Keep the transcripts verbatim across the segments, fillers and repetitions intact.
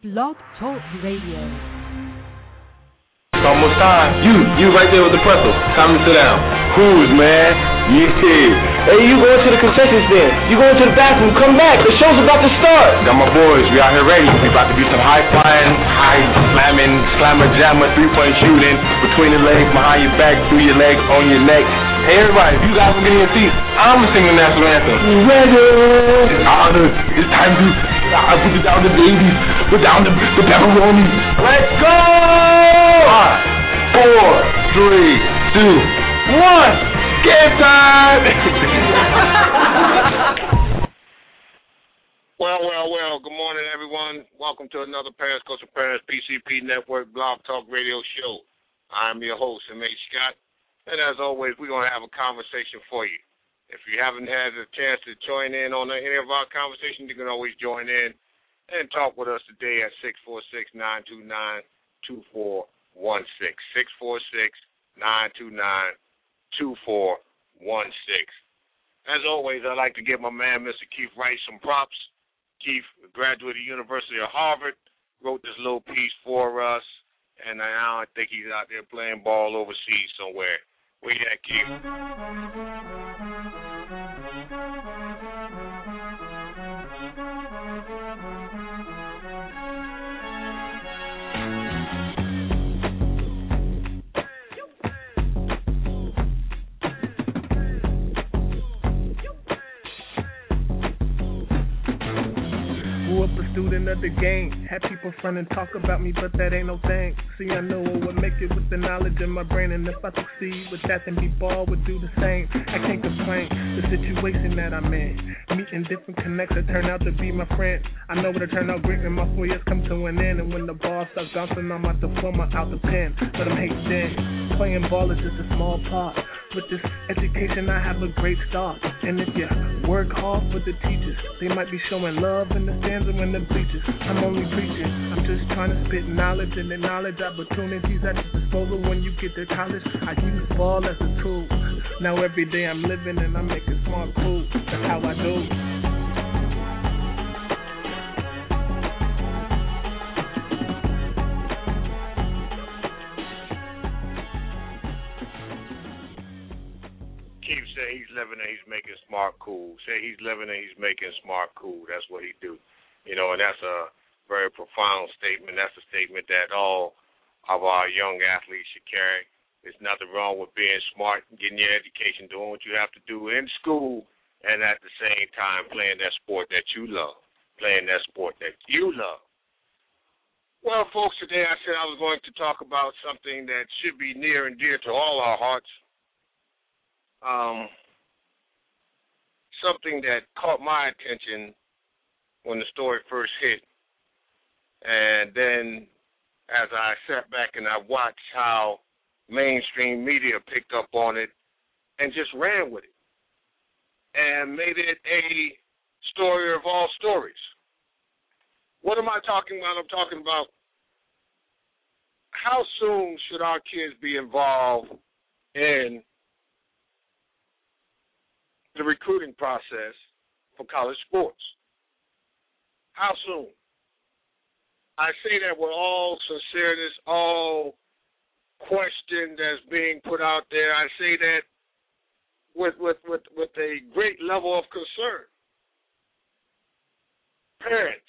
Blog Talk Radio. It's almost time. You, you right there with the pretzel. Time to sit down. Who's, man? Yeah. Hey, you going to the concession stand. You going to the bathroom. Come back. The show's about to start. Got my boys. We out here ready. We about to do some high flying, high slamming, slammer jammer, three-point shooting, between the legs, behind your back, through your legs, on your neck. Hey, everybody, if you guys will get in your seats, I'm going to sing the national anthem. Ready. It's honor. It's time to uh, put it down the babies. Put down the, the pepperoni. Let's go! Five, four, three, two, one. Game time! Well, well, well, good morning, everyone. Welcome to another Parents Coach of Parents P C P Network Blog Talk Radio Show. I'm your host, M H Scott, and as always, we're going to have a conversation for you. If you haven't had a chance to join in on any of our conversations, you can always join in and talk with us today at six four six, nine two nine, two four one six, six four six, nine two nine, two four one six. As always, I'd like to give my man, Mister Keith Wright, some props. Keith, a graduate of the University of Harvard, wrote this little piece for us, and now I think he's out there playing ball overseas somewhere. Where you at, Keith? Student of the game, had people front and talk about me, but that ain't no thing. See, I know I would make it with the knowledge in my brain, and if I succeed with that, then B-ball would do the same. I can't complain, the situation that I'm in, meeting different connects that turn out to be my friends. I know it'll turn out great when my four years come to an end, and when the ball starts bouncing, I'm out the diploma, out the pen, but I'm hating then. Playing ball is just a small part. With this education, I have a great start. And if you work hard for the teachers, they might be showing love in the stands and in the bleachers. I'm only preaching. I'm just trying to spit knowledge and acknowledge opportunities at your disposal when you get to college. I use ball as a tool. Now every day I'm living and I'm making smart moves. That's how I do. Say he's living and he's making smart cool. Say he's living and he's making smart cool. That's what he do. You know, and that's a very profound statement. That's a statement that all of our young athletes should carry. There's nothing wrong with being smart, getting your education, doing what you have to do in school, and at the same time playing that sport that you love, playing that sport that you love. Well, folks, today I said I was going to talk about something that should be near and dear to all our hearts. Um, something that caught my attention when the story first hit. And then as I sat back and I watched how mainstream media picked up on it and just ran with it and made it a story of all stories. What am I talking about? I'm talking about how soon should our kids be involved in the recruiting process for college sports. How soon? I say that with all sincereness, all question that's being put out there. I say that with with with, with a great level of concern. Parents,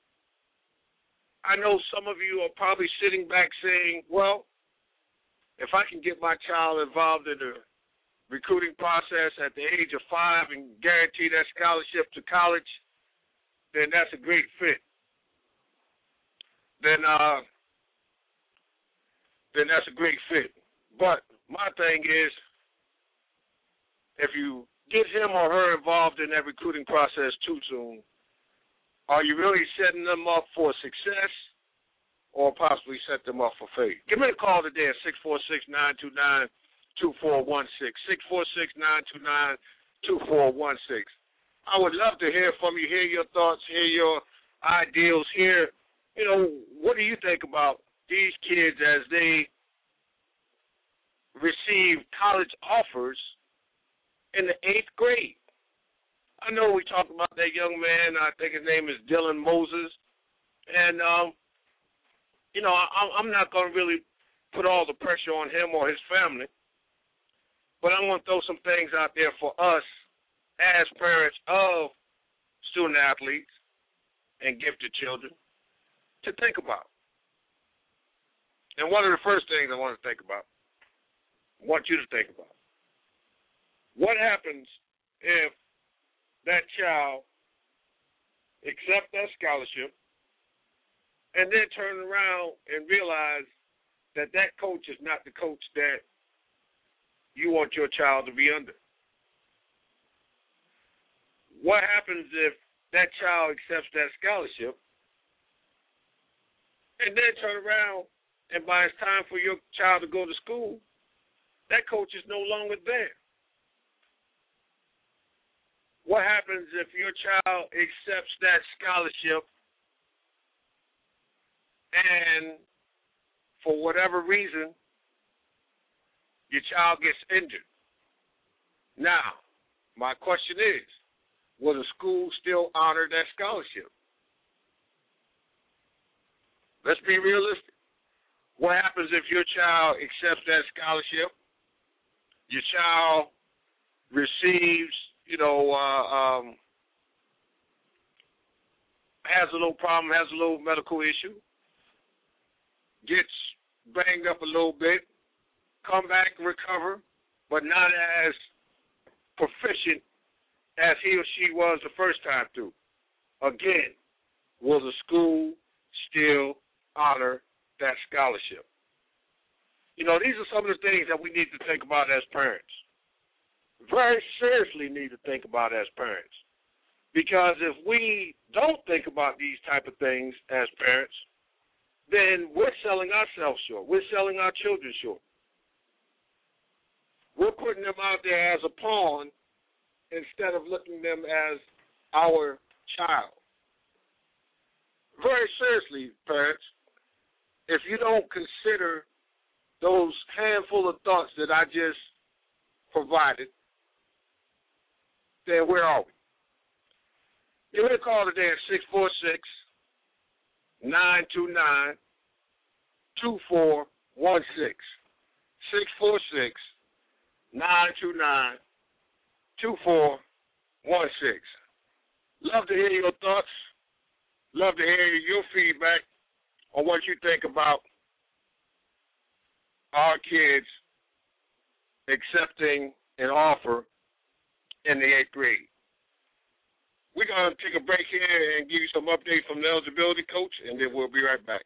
I know some of you are probably sitting back saying, well, if I can get my child involved in the recruiting process at the age of five and guarantee that scholarship to college, then that's a great fit. Then, uh, then that's a great fit. But my thing is, if you get him or her involved in that recruiting process too soon, are you really setting them up for success or possibly set them up for failure? Give me a call today at six four six, nine two nine, two four one six, six four six, nine two nine, two four one six. I would love to hear from you, hear your thoughts, hear your ideals, hear, you know, what do you think about these kids as they receive college offers in the eighth grade? I know we talked about that young man. I think his name is Dylan Moses. And um, you know, I, I'm not going to really put all the pressure on him or his family, but I'm going to throw some things out there for us as parents of student athletes and gifted children to think about. And one of the first things I want to think about, I want you to think about, what happens if that child accepts that scholarship and then turn around and realize that that coach is not the coach that you want your child to be under? What happens if that child accepts that scholarship and then turn around and by it's time for your child to go to school, that coach is no longer there? What happens if your child accepts that scholarship and for whatever reason, your child gets injured? Now, my question is, will the school still honor that scholarship? Let's be realistic. What happens if your child accepts that scholarship, your child receives, you know, uh, um, has a little problem, has a little medical issue, gets banged up a little bit, come back and recover, but not as proficient as he or she was the first time through? Again, will the school still honor that scholarship? You know, these are some of the things that we need to think about as parents. Very seriously need to think about as parents. Because if we don't think about these type of things as parents, then we're selling ourselves short. We're selling our children short. We're putting them out there as a pawn instead of looking at them as our child. Very seriously, parents, if you don't consider those handful of thoughts that I just provided, then where are we? Give me a call today at six four six, nine two nine, two four one six. six four six, nine two nine, two four one six. Love to hear your thoughts. Love to hear your feedback on what you think about our kids accepting an offer in the eighth grade. We're going to take a break here and give you some updates from the eligibility coach, and then we'll be right back.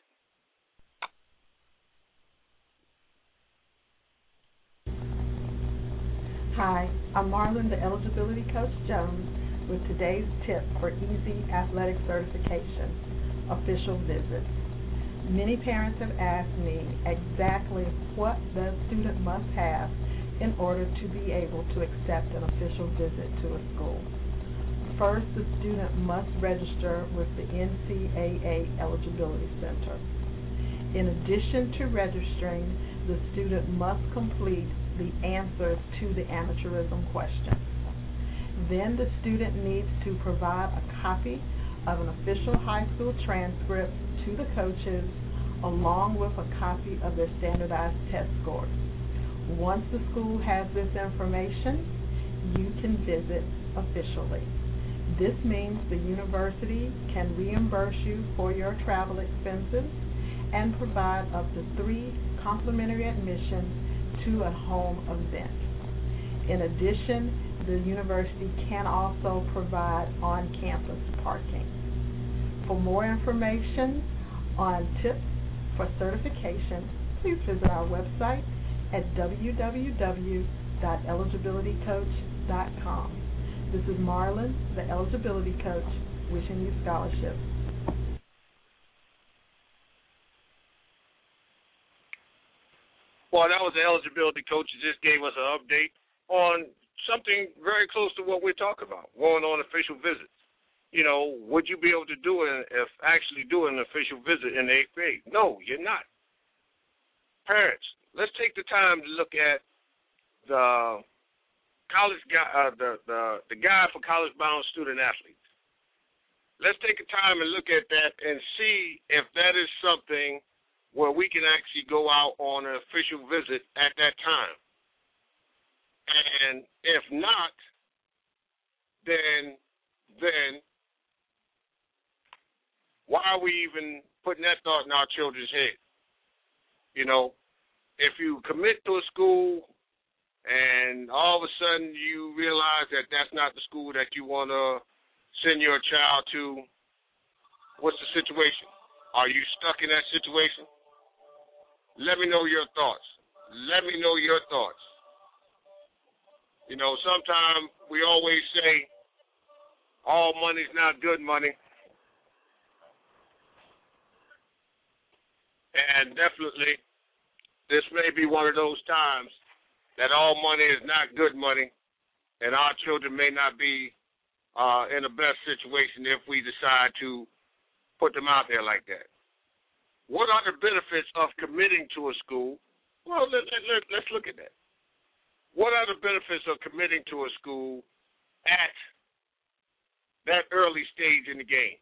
Hi, I'm Marlon, the eligibility coach Jones, with today's tip for easy athletic certification, official visits. Many parents have asked me exactly what the student must have in order to be able to accept an official visit to a school. First, the student must register with the N C A A Eligibility Center. In addition to registering, the student must complete the answers to the amateurism questions. Then the student needs to provide a copy of an official high school transcript to the coaches, along with a copy of their standardized test scores. Once the school has this information, you can visit officially. This means the university can reimburse you for your travel expenses and provide up to three complimentary admissions to a home event. In addition, the university can also provide on-campus parking. For more information on tips for certification, please visit our website at w w w dot eligibility coach dot com. This is Marlon, the eligibility coach, wishing you scholarships. Well, that was the eligibility coach who just gave us an update on something very close to what we're talking about, going on official visits. You know, would you be able to do it if actually do an official visit in the eighth grade? No, you're not. Parents, let's take the time to look at the college guy, uh, the, the the guide for college-bound student athletes. Let's take the time and look at that and see if that is something we can actually go out on an official visit at that time. And if not, then then why are we even putting that thought in our children's head? You know, if you commit to a school and all of a sudden you realize that that's not the school that you want to send your child to, what's the situation? Are you stuck in that situation? Let me know your thoughts. Let me know your thoughts. You know, sometimes we always say all money's not good money. And definitely, this may be one of those times that all money is not good money, and our children may not be uh, in the best situation if we decide to put them out there like that. What are the benefits of committing to a school? Well, let, let, let, let's look at that. What are the benefits of committing to a school at that early stage in the game?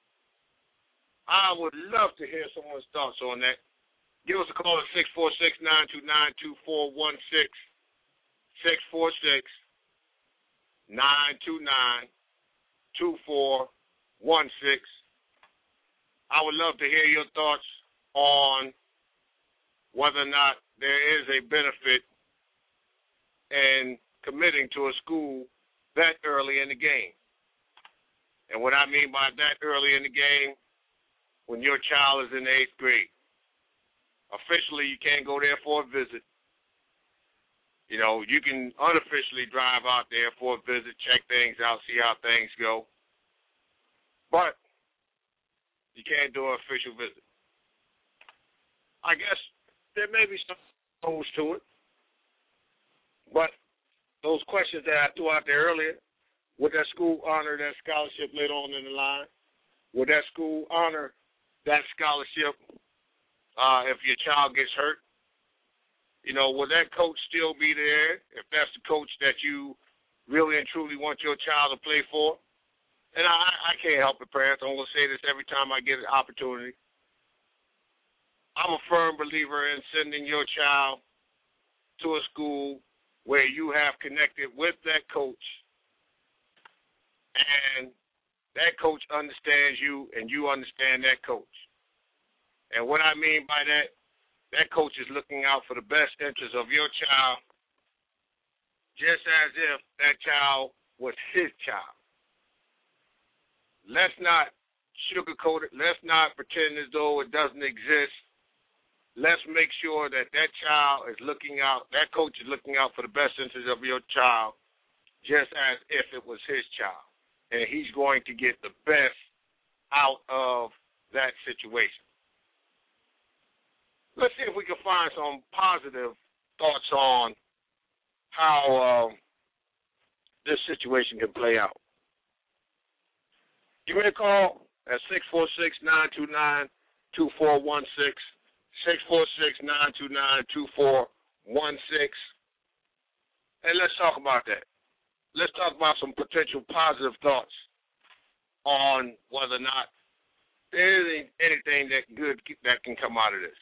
I would love to hear someone's thoughts on that. Give us a call at six four six, nine two nine, two four one six, six four six, nine two nine, two four one six. I would love to hear your thoughts on whether or not there is a benefit in committing to a school that early in the game. And what I mean by that early in the game, when your child is in the eighth grade. Officially, you can't go there for a visit. You know, you can unofficially drive out there for a visit, check things out, see how things go. But you can't do an official visit. I guess there may be some pros to it. But those questions that I threw out there earlier, would that school honor that scholarship later on in the line? Would that school honor that scholarship uh, if your child gets hurt? You know, will that coach still be there if that's the coach that you really and truly want your child to play for? And I, I can't help it, parents. I'm going to say this every time I get an opportunity. I'm a firm believer in sending your child to a school where you have connected with that coach and that coach understands you and you understand that coach. And what I mean by that, that coach is looking out for the best interest of your child just as if that child was his child. Let's not sugarcoat it. Let's not pretend as though it doesn't exist. Let's make sure that that child is looking out, that coach is looking out for the best interest of your child just as if it was his child. And he's going to get the best out of that situation. Let's see if we can find some positive thoughts on how uh, this situation can play out. Give me a call at six four six, nine two nine, two four one six, six four six, nine two nine, two four one six, and let's talk about that. Let's talk about some potential positive thoughts on whether or not there is anything that good that can come out of this.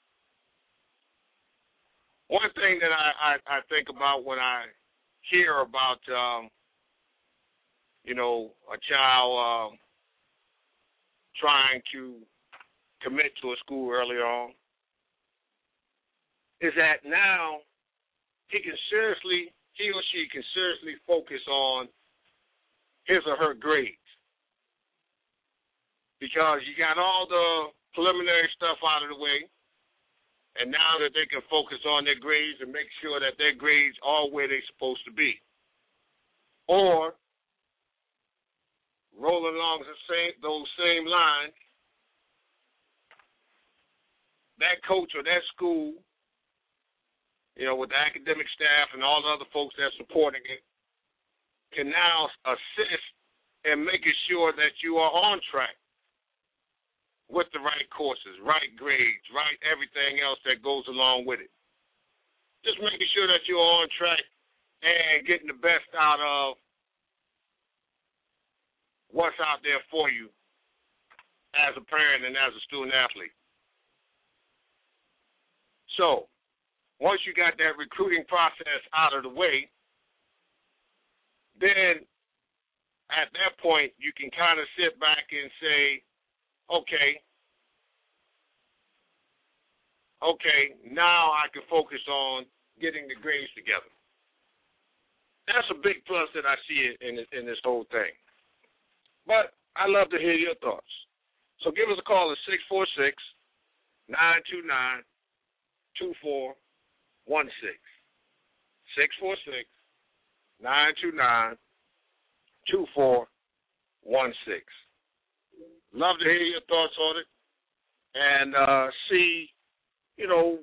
One thing that I, I, I think about when I hear about, um, you know, a child um, trying to commit to a school earlier on is that now he can seriously he or she can seriously focus on his or her grades. Because you got all the preliminary stuff out of the way, and now that they can focus on their grades and make sure that their grades are where they're supposed to be. Or, rolling along the same, those same lines, that coach or that school, you know, with the academic staff and all the other folks that are supporting it, can now assist in making sure that you are on track with the right courses, right grades, right everything else that goes along with it. Just making sure that you're on track and getting the best out of what's out there for you as a parent and as a student athlete. So once you got that recruiting process out of the way, then at that point you can kind of sit back and say, okay, okay, now I can focus on getting the grades together. That's a big plus that I see in this, in this whole thing. But I'd love to hear your thoughts. So give us a call at six four six, nine two nine, two four one six. six four six, nine two nine, two four one six. Love to hear your thoughts on it and uh, see, you know,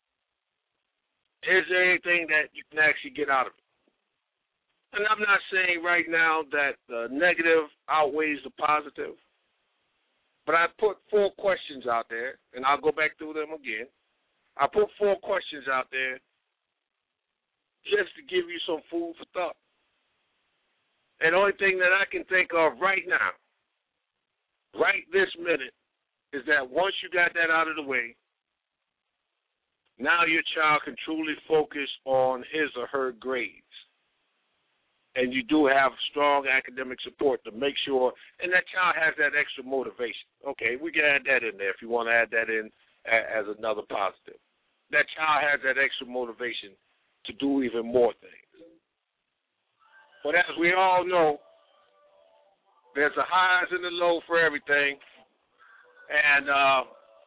is there anything that you can actually get out of it? And I'm not saying right now that the negative outweighs the positive, but I put four questions out there, and I'll go back through them again. I put four questions out there just to give you some food for thought. And the only thing that I can think of right now, right this minute, is that once you got that out of the way, now your child can truly focus on his or her grades. And you do have strong academic support to make sure, and that child has that extra motivation. Okay, we can add that in there if you want to add that in as another positive. That child has that extra motivation to do even more things. But as we all know, there's the highs and the lows for everything. And uh,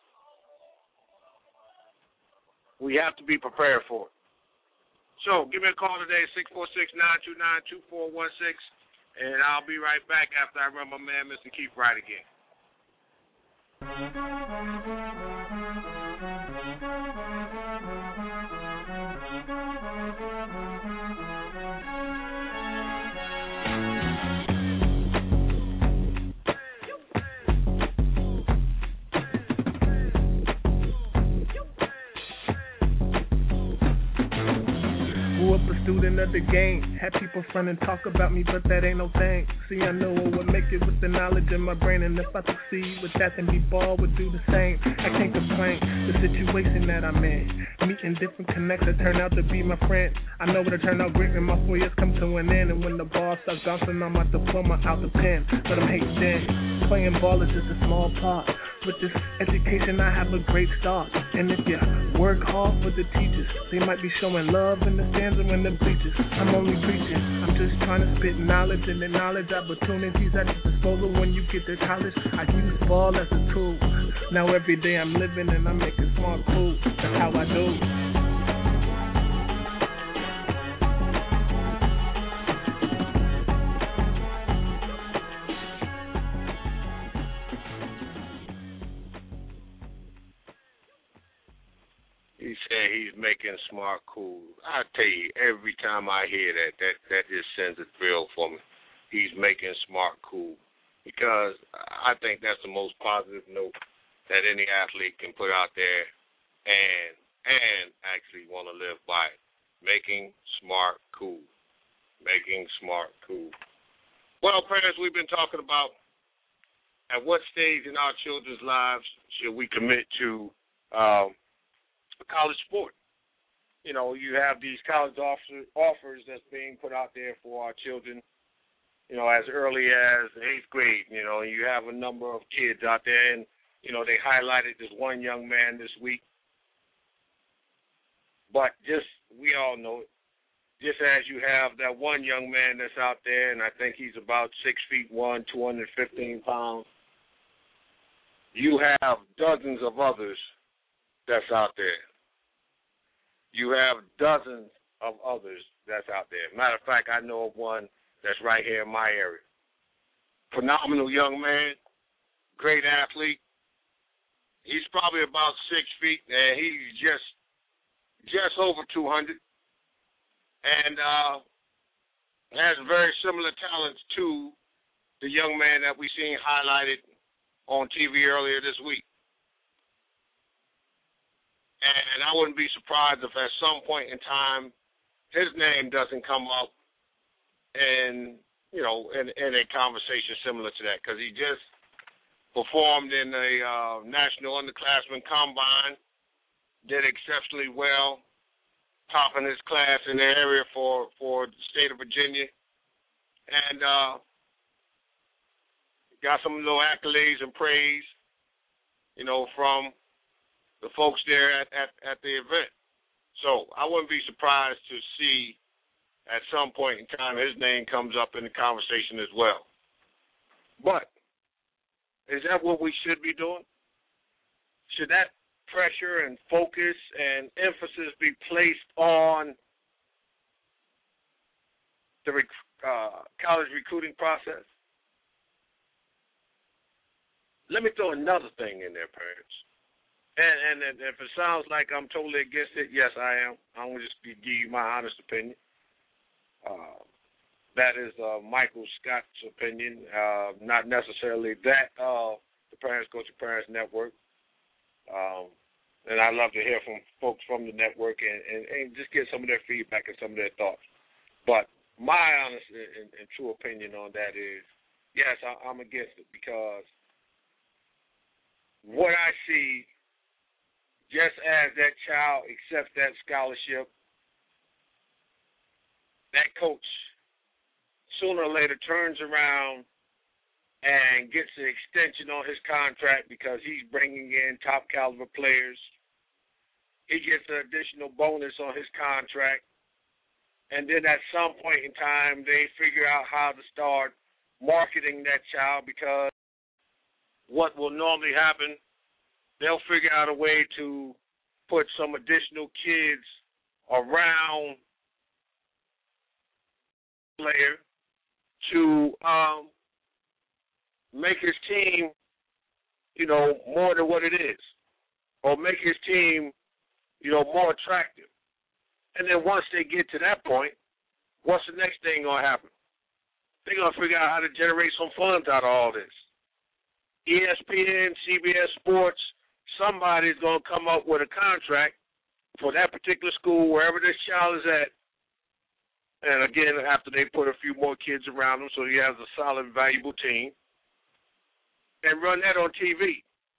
we have to be prepared for it. So give me a call today, six four six, nine two nine, two four one six, and I'll be right back after I run my man, Mister Keith Wright, again. Student of the game, had people front and talk about me, but that ain't no thing. See, I know I would make it with the knowledge in my brain, and if I succeed with that, then B-ball would do the same. I can't complain, the situation that I'm in, meeting different connects that turn out to be my friends. I know it'll turn out great when my four years come to an end, and when the ball starts bouncing on my diploma out the pen. But I'm hating then, playing ball is just a small part. With this education, I have a great start. And if you work hard for the teachers, they might be showing love in the stands and in the bleachers. I'm only preaching. I'm just trying to spit knowledge, and the knowledge opportunities at your disposal when you get to college. I use ball as a tool. Now every day I'm living and I'm making smart moves. That's how I do. He said he's making smart cool. I tell you, every time I hear that, that, that just sends a thrill for me. He's making smart cool. Because I think that's the most positive note that any athlete can put out there and and actually want to live by it. Making smart cool. Making smart cool. Well, parents, we've been talking about at what stage in our children's lives should we commit to um, a college sport. You know, you have these college offer, offers that's being put out there for our children, you know, as early as eighth grade. You know, you have a number of kids out there, and, you know, they highlighted this one young man this week. But just, we all know it, just as you have that one young man that's out there, and I think he's about six feet one, two hundred fifteen pounds, you have dozens of others that's out there. You have dozens of others that's out there. Matter of fact, I know of one that's right here in my area. Phenomenal young man, great athlete. He's probably about six feet, and he's just just over two hundred, and uh, has very similar talents to the young man that we seen highlighted on T V earlier this week. And I wouldn't be surprised if at some point in time his name doesn't come up in, you know, in, in a conversation similar to that, because he just performed in a uh, National Underclassmen Combine did exceptionally well, topping his class in the area for, for the state of Virginia, and uh, got some little accolades and praise, you know, from the folks there at, at, at the event. So I wouldn't be surprised to see at some point in time his name comes up in the conversation as well. But is that what we should be doing? Should that pressure and focus and emphasis be placed on the rec- uh, college recruiting process? Let me throw another thing in there, parents. And, and, and if it sounds like I'm totally against it, yes, I am. I'm going to just give you my honest opinion. Uh, that is uh, Michael Scott's opinion, uh, not necessarily that of the Parents Go to Parents Network. Um, and I'd love to hear from folks from the network and, and, and just get some of their feedback and some of their thoughts. But my honest and, and true opinion on that is, yes, I, I'm against it because what I see, just as that child accepts that scholarship, that coach sooner or later turns around and gets an extension on his contract because he's bringing in top caliber players. He gets an additional bonus on his contract. And then at some point in time, they figure out how to start marketing that child because what will normally happen, they'll figure out a way to put some additional kids around the player to um, make his team, you know, more than what it is, or make his team, you know, more attractive. And then once they get to that point, what's the next thing going to happen? They're going to figure out how to generate some funds out of all this. E S P N, C B S Sports, somebody's going to come up with a contract for that particular school, wherever this child is at. And again, after they put a few more kids around him so he has a solid, valuable team, and run that on T V.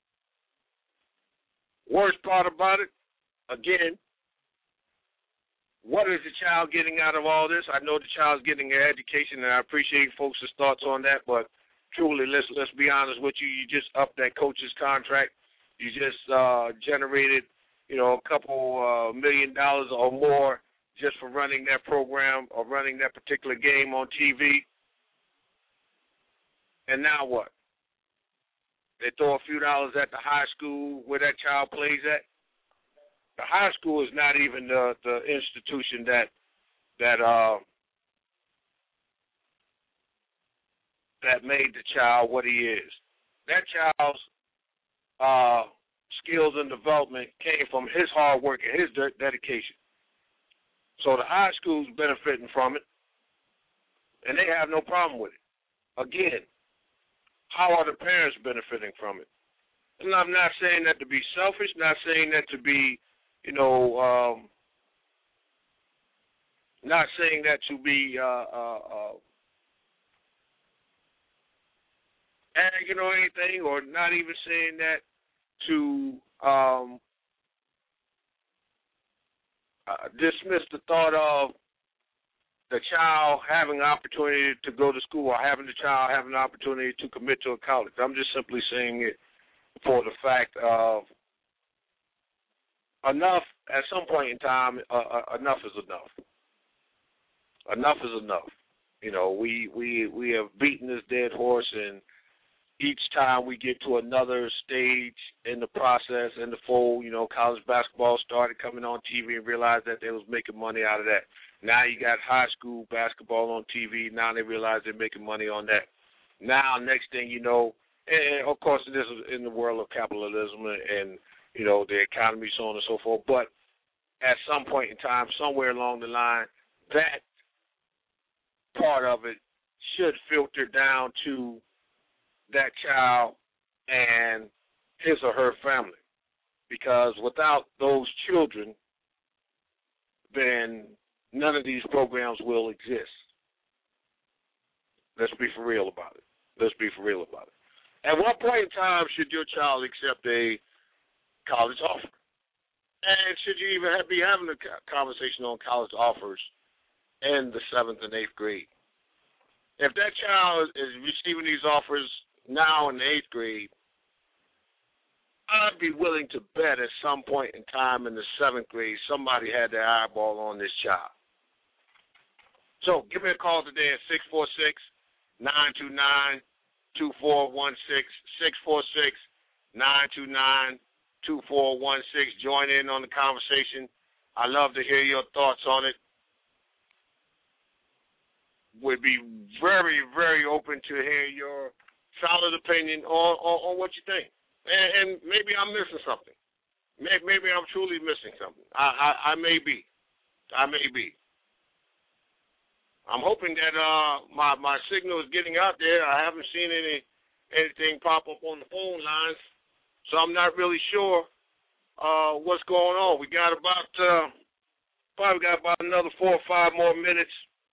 Worst part about it, again, what is the child getting out of all this? I know the child's getting an education, and I appreciate folks' thoughts on that, but truly, let's let's be honest with you. You just upped that coach's contract. You just uh, generated, you know, a couple uh, million dollars or more just for running that program or running that particular game on T V. And now what? They throw a few dollars at the high school where that child plays at. The high school is not even the, the institution that that uh, that made the child what he is. That child's uh, skills and development came from his hard work and his de- dedication. So the high school's benefiting from it, and they have no problem with it. Again, how are the parents benefiting from it? And I'm not saying that to be selfish, not saying that to be, you know, um, not saying that to be uh, uh, uh, arrogant or anything, or not even saying that to um, uh, dismiss the thought of the child having an opportunity to go to school or having the child having an opportunity to commit to a college. I'm just simply saying it for the fact of enough, at some point in time, uh, uh, enough is enough. Enough is enough. You know, we, we, we have beaten this dead horse, and each time we get to another stage in the process, in the fold, you know, college basketball started coming on T V and realized that they was making money out of that. Now you got high school basketball on T V. Now they realize they're making money on that. Now, next thing you know, and of course this is in the world of capitalism and, you know, the economy, so on and so forth. But at some point in time, somewhere along the line, that part of it should filter down to that child and his or her family. Because without those children, then none of these programs will exist. Let's be for real about it. Let's be for real about it. At what point in time should your child accept a college offer? And should you even have, be having a conversation on college offers in the seventh and eighth grade? If that child is receiving these offers now in the eighth grade, I'd be willing to bet at some point in time in the seventh grade somebody had their eyeball on this child. So give me a call today at six four six, nine two nine, two four one six, six four six, nine two nine, two four one six. Join in on the conversation. I love to hear your thoughts on it. Would be very, very open to hear your solid opinion on, on, on what you think. And, and maybe I'm missing something. Maybe, maybe I'm truly missing something. I, I, I may be. I may be. I'm hoping that uh, my, my signal is getting out there. I haven't seen any anything pop up on the phone lines, so I'm not really sure uh, what's going on. We got about, uh, probably got about another four or five more minutes.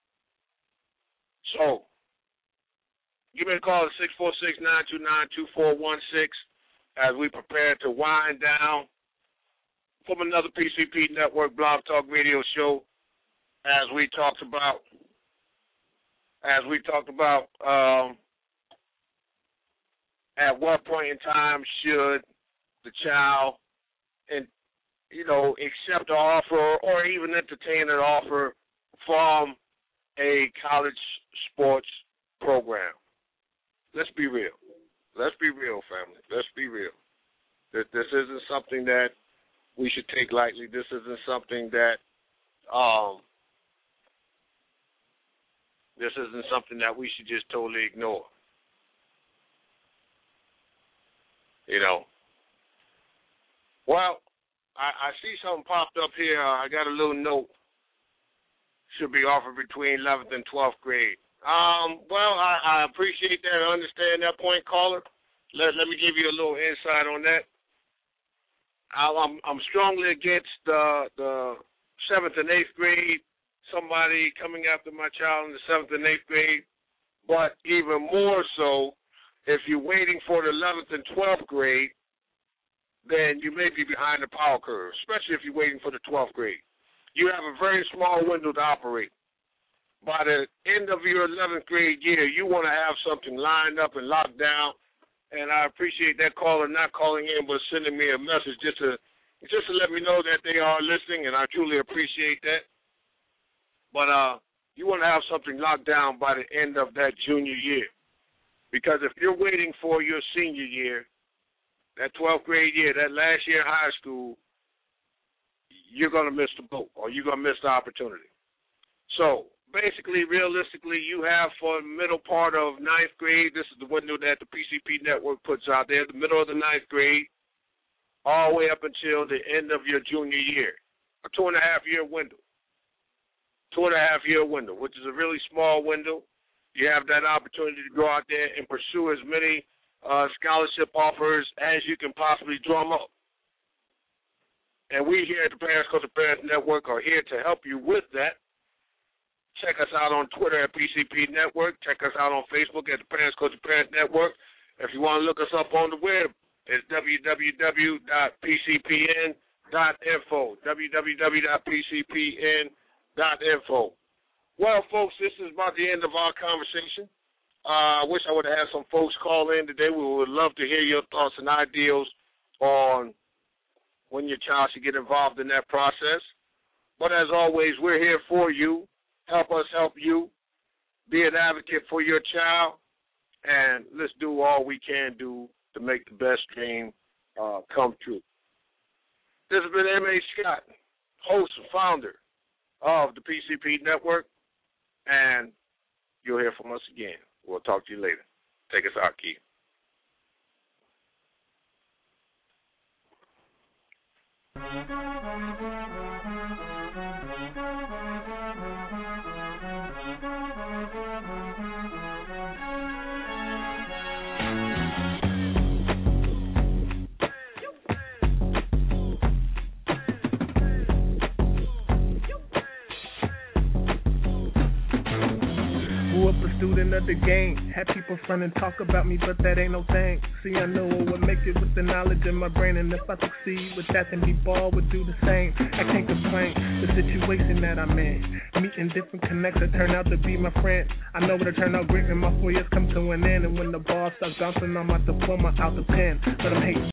So, give me a call at six four six, nine two nine, two four one six as we prepare to wind down from another P C P Network Blog Talk Radio show as we talked about, as we talked about um, at what point in time should the child, and you know, accept an offer or even entertain an offer from a college sports program. Let's be real. Let's be real, family. Let's be real. This, this isn't something that we should take lightly. This isn't something that um, this isn't something that we should just totally ignore. You know. Well, I, I see something popped up here. I got a little note. Should be offered between eleventh and twelfth grade. Um, well, I, I appreciate that. I understand that point, caller. Let, let me give you a little insight on that. I, I'm, I'm strongly against uh, the seventh and eighth grade, somebody coming after my child in the seventh and eighth grade. But even more so, if you're waiting for the eleventh and twelfth grade, then you may be behind the power curve, especially if you're waiting for the twelfth grade. You have a very small window to operate. By the end of your eleventh grade year, you want to have something lined up and locked down. And I appreciate that caller not calling in but sending me a message just to just to let me know that they are listening, and I truly appreciate that. But uh, you want to have something locked down by the end of that junior year. Because if you're waiting for your senior year, that twelfth grade year, that last year of high school, you're going to miss the boat or you're going to miss the opportunity. So, basically, realistically, you have for the middle part of ninth grade, this is the window that the P C P Network puts out there, the middle of the ninth grade, all the way up until the end of your junior year, a two-and-a-half-year window. Two-and-a-half-year window, which is a really small window. You have that opportunity to go out there and pursue as many uh, scholarship offers as you can possibly drum up. And we here at the Parents Culture Parents Network are here to help you with that. Check us out on Twitter at P C P Network. Check us out on Facebook at the Parents Culture Parents Network. If you want to look us up on the web, it's w w w dot p c p n dot info. w w w dot p c p n dot info. Well, folks, this is about the end of our conversation. Uh, I wish I would have had some folks call in today. We would love to hear your thoughts and ideas on when your child should get involved in that process. But as always, we're here for you. Help us help you. Be an advocate for your child. And let's do all we can do to make the best dream uh, come true. This has been M A. Scott, host and founder of the P C P Network. And you'll hear from us again. We'll talk to you later. Take us out, Keith. Student of the game. Had people front and talk about me, but that ain't no thing. See, I know I would make it with the knowledge in my brain, and if I succeed with that, then be ball would do the same. I can't complain, the situation that I'm in. Meeting different connects that turn out to be my friends. I know it'll turn out great when my four years come to an end, and when the ball starts bouncing, I'm about to pull my out the pen. But I'm hating